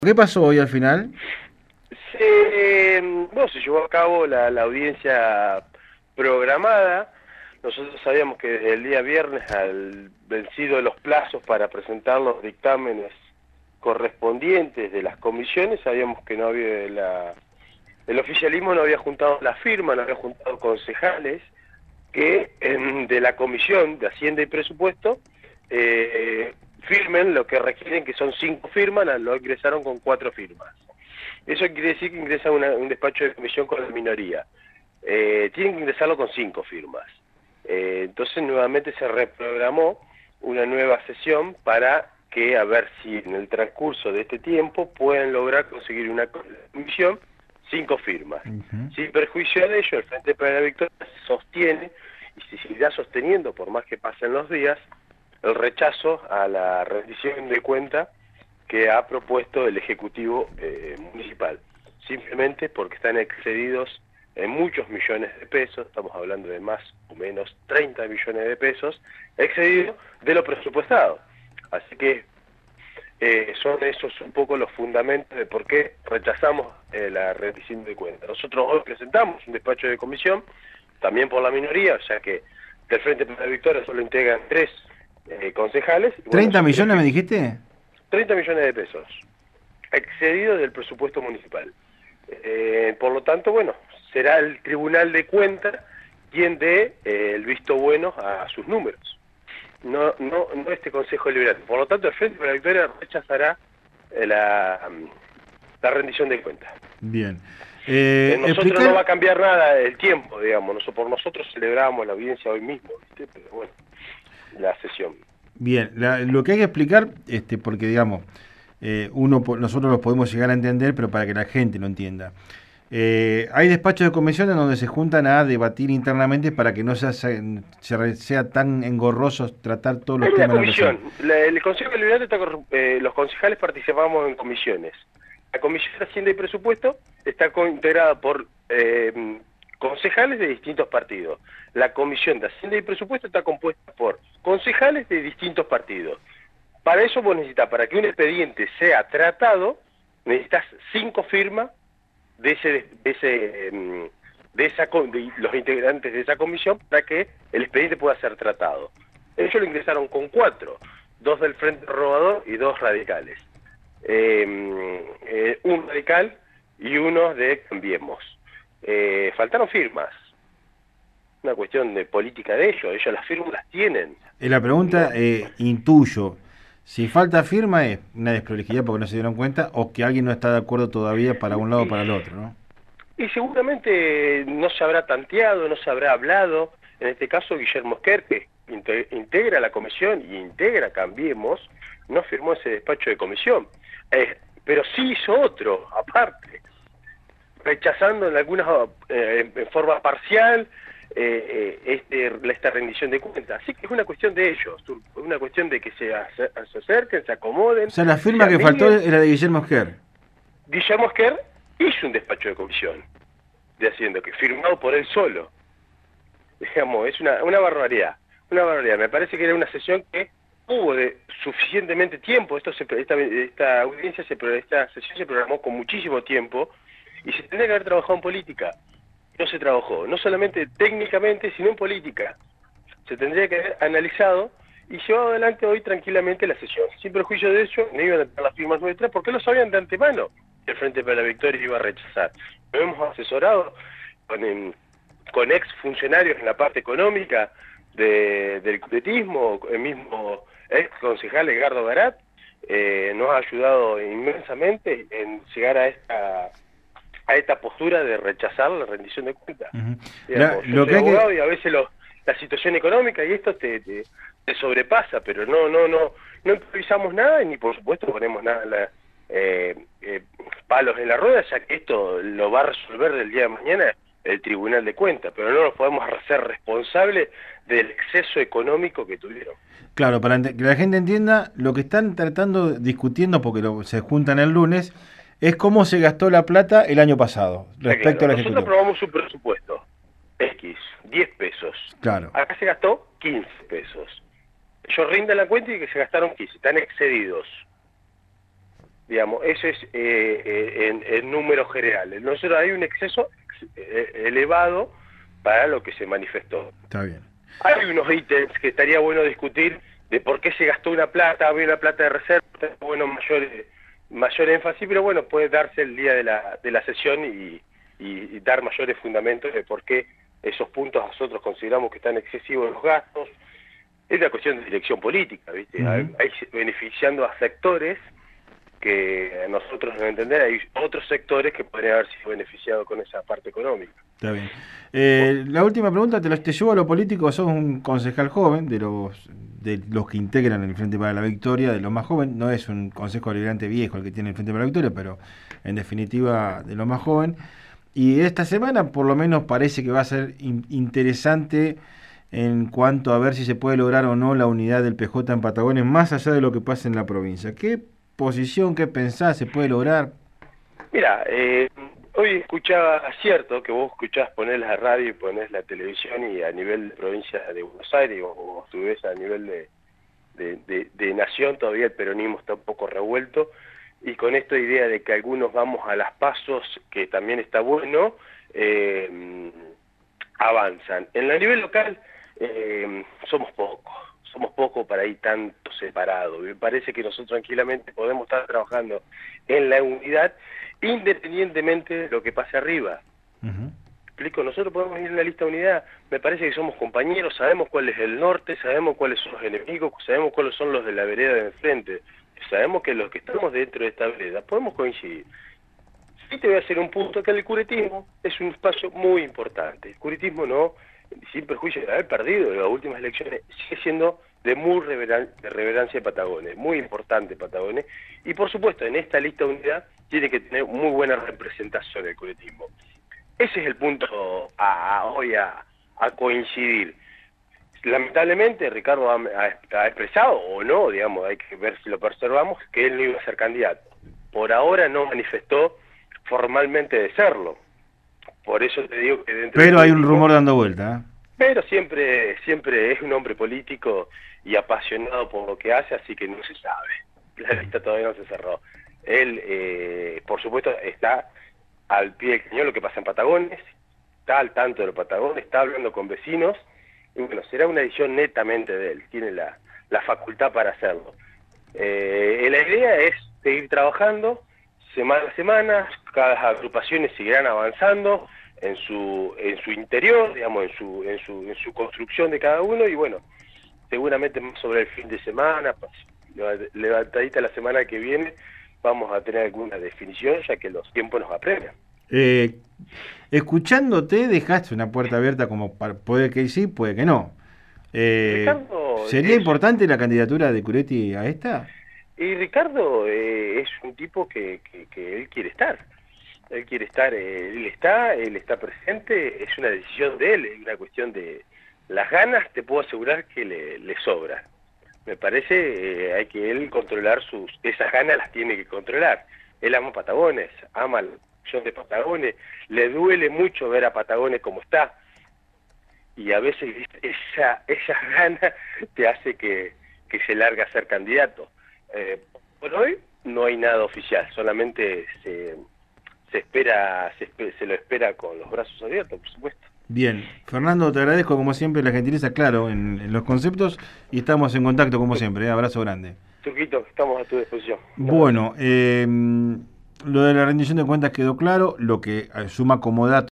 ¿Qué pasó hoy al final? Se llevó a cabo la audiencia programada. Nosotros sabíamos que desde el día viernes, al vencido los plazos para presentar los dictámenes correspondientes de las comisiones, sabíamos que no había el oficialismo no había juntado las firmas, no había juntado concejales que de la Comisión de Hacienda y Presupuesto firmen lo que requieren, que son 5 firmas. Lo ingresaron con 4 firmas. Eso quiere decir que ingresa un despacho de comisión con la minoría. Tienen que ingresarlo con 5 firmas. Entonces nuevamente se reprogramó una nueva sesión para que, a ver si en el transcurso de este tiempo pueden lograr conseguir una comisión 5 firmas. Ujú. Sin perjuicio de ello, el Frente para la Victoria sostiene, y se seguirá sosteniendo por más que pasen los días, el rechazo a la rendición de cuenta que ha propuesto el Ejecutivo Municipal, simplemente porque están excedidos en muchos millones de pesos. Estamos hablando de más o menos 30 millones de pesos, excedidos de lo presupuestado. Así que son esos un poco los fundamentos de por qué rechazamos la rendición de cuentas. Nosotros hoy presentamos un despacho de comisión, también por la minoría, o sea que del Frente para la Victoria solo integran 3 concejales, y bueno, ¿30 esos 3 millones me dijiste? 30 millones de pesos, excedido del presupuesto municipal. Por lo tanto, bueno, será el Tribunal de Cuentas quien dé el visto bueno a sus números, no este Consejo Deliberante. Por lo tanto, el Frente para la Victoria rechazará la rendición de cuentas. Bien. En nosotros no va a Explicar, cambiar nada el tiempo, digamos. Por nosotros celebramos la audiencia hoy mismo, ¿viste? Pero bueno, la sesión. bien, lo que hay que explicar, porque digamos, nosotros lo podemos llegar a entender, pero para que la gente lo entienda. Hay despachos de comisiones donde se juntan a debatir internamente para que no sea tan engorroso tratar todos los Es una temas de la nación. comisión. El Consejo Deliberante los concejales participamos en comisiones. La Comisión de Hacienda y Presupuesto está integrada por concejales de distintos partidos. La Comisión de Hacienda y Presupuesto está compuesta por concejales de distintos partidos. Para eso vos necesitas, para que un expediente sea tratado, necesitas 5 firmas de los integrantes de esa comisión para que el expediente pueda ser tratado. Ellos lo ingresaron con 4, 2 del Frente Renovador y 2 radicales. Un radical y uno de Cambiemos. Faltaron firmas, una cuestión de política de ellos las firmas las tienen. La No, pregunta, intuyo, si falta firma es una desprolijidad porque no se dieron cuenta o que alguien no está de acuerdo todavía para un lado o y, para el otro, ¿no? y seguramente no se habrá tanteado, no se habrá hablado. En este caso, Guillermo Esquer, que integra la comisión y integra Cambiemos, no firmó ese despacho de comisión. Pero sí hizo otro, aparte, rechazando en forma parcial esta rendición de cuentas. Así que es una cuestión de ellos, una cuestión de que se acerquen, se O acomoden, sea, la se firma que faltó amiguen. era de Guillermo Esquer. Guillermo Esquer hizo un despacho de comisión de Hacienda, que firmado por él solo. Digamos, es una barbaridad, una barbaridad. Me parece que era una sesión que hubo de suficientemente tiempo. Esta audiencia, esta sesión se programó con muchísimo tiempo y se tendría que haber trabajado en política. No se trabajó, no solamente técnicamente, sino en política. Se tendría que haber analizado y llevado adelante hoy tranquilamente la sesión. Sin perjuicio de ello, no iban a tener las firmas nuestras porque lo sabían de antemano que el Frente para la Victoria iba a rechazar. Lo hemos asesorado con ex funcionarios en la parte económica del cutetismo, el mismo ex concejal Edgardo Garat, nos ha ayudado inmensamente en llegar a esta postura de rechazar la rendición de cuentas. Ujú. Digamos, yo Lo soy que hay abogado y que... a veces la situación económica y esto te sobrepasa, pero no improvisamos nada y ni por supuesto ponemos nada palos en la rueda, ya que esto lo va a resolver del día de mañana el Tribunal de Cuentas, pero no nos podemos hacer responsables del exceso económico que tuvieron. Claro, para que la gente entienda, lo que están tratando, discutiendo, porque se juntan el lunes, es cómo se gastó la plata el año pasado Está respecto claro, al nosotros Ejecutivo. aprobamos un presupuesto X, 10 pesos. Claro. Acá se gastó 15 pesos. Ellos rinden la cuenta y que se gastaron 15, están excedidos. Digamos, eso es en números generales. Nosotros hay un exceso elevado para lo que se manifestó. Está bien. Hay unos ítems que estaría bueno discutir de por qué se gastó una plata, había una plata de reserva, bueno, mayor énfasis, pero bueno, puede darse el día de la sesión y dar mayores fundamentos de por qué esos puntos nosotros consideramos que están excesivos los gastos. Es una cuestión de dirección política, ¿viste? Hay beneficiando a sectores que nosotros no entender, hay otros sectores que podrían haber sido beneficiados con esa parte económica. Está bien. La última pregunta te llevo a lo político. Sos un concejal joven, de los que integran el Frente para la Victoria, de los más joven. No es un consejo deliberante viejo el que tiene el Frente para la Victoria, pero en definitiva de lo más joven. Y esta semana por lo menos parece que va a ser interesante en cuanto a ver si se puede lograr o no la unidad del PJ en Patagones, más allá de lo que pasa en la provincia. ¿Qué posición, qué pensás, se puede lograr? Mira, hoy escuchaba, cierto, que vos escuchás, ponés la radio y ponés la televisión y a nivel de provincia de Buenos Aires o a su vez a nivel de nación todavía el peronismo está un poco revuelto y con esta idea de que algunos vamos a las pasos, que también está bueno, avanzan. En el nivel local somos pocos para ir tanto separados. Me parece que nosotros tranquilamente podemos estar trabajando en la unidad independientemente de lo que pase arriba. ¿Explico? Nosotros podemos ir en la lista de unidad, me parece que somos compañeros, sabemos cuál es el norte, sabemos cuáles son los enemigos, sabemos cuáles son los de la vereda de enfrente, sabemos que los que estamos dentro de esta vereda podemos coincidir. Sí te voy a hacer un punto, que el curetismo es un espacio muy importante. El curetismo no, sin perjuicio de haber perdido en las últimas elecciones, sigue siendo de muy reverencia de Patagones, muy importante Patagones, y por supuesto en esta lista de unidad tiene que tener muy buena representación el curetismo. Ese es el punto hoy a coincidir. Lamentablemente Ricardo ha expresado, o no, digamos, hay que ver si lo preservamos, que él no iba a ser candidato. Por ahora no manifestó formalmente de serlo. Por eso te digo que dentro Pero hay un rumor dando vuelta, ¿eh? Pero siempre es un hombre político y apasionado por lo que hace, así que no se sabe. La lista todavía no se cerró. Él, por supuesto, está al pie del cañón lo que pasa en Patagones, está al tanto de los Patagones, está hablando con vecinos, y bueno, será una decisión netamente de él, tiene la facultad para hacerlo. La idea es seguir trabajando semana a semana, cada agrupaciones seguirán avanzando en su interior, digamos, en su construcción de cada uno, y bueno, seguramente más sobre el fin de semana, levantadita la semana que viene, vamos a tener alguna definición, ya que los tiempos nos apremian. Escuchándote dejaste una puerta abierta como puede que sí, puede que no. Ricardo, ¿sería importante la candidatura de Curetti a esta? Y Ricardo es un tipo que él quiere estar. Él quiere estar, él está presente, es una decisión de él, es una cuestión de las ganas, te puedo asegurar que le sobra. Me parece hay que él controlar esas ganas, las tiene que controlar. Él ama Patagones, ama la región de Patagones, le duele mucho ver a Patagones como está. Y a veces esa gana te hace que se largue a ser candidato. Por hoy no hay nada oficial, solamente se lo espera con los brazos abiertos, por supuesto. Bien, Fernando, te agradezco como siempre la gentileza, claro, en los conceptos, y estamos en contacto como siempre. Abrazo grande. Turquito, estamos a tu disposición. Bueno, lo de la rendición de cuentas quedó claro, lo que suma como dato